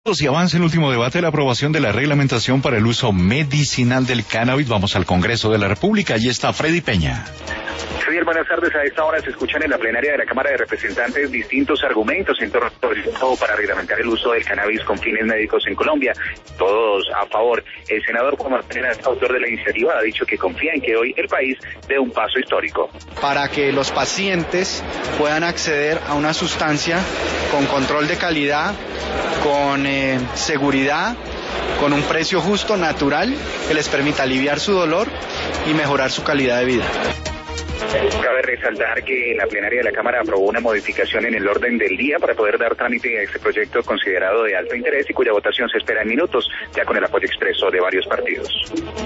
Y avanza el último debate de la aprobación de la reglamentación para el uso medicinal del cannabis. Vamos al Congreso de la República. Allí está Freddy Peña. Javier, buenas tardes. A esta hora se escuchan en la plenaria de la Cámara de Representantes distintos argumentos en torno para reglamentar el uso del cannabis con fines médicos en Colombia. Todos a favor. El senador Juan Martínez, autor de la iniciativa, ha dicho que confía en que hoy el país dé un paso histórico. Para que los pacientes puedan acceder a una sustancia con control de calidad, con seguridad, con un precio justo, natural, que les permita aliviar su dolor y mejorar su calidad de vida. Cabe resaltar que la plenaria de la Cámara aprobó una modificación en el orden del día para poder dar trámite a este proyecto considerado de alto interés y cuya votación se espera en minutos, ya con el apoyo expreso de varios partidos.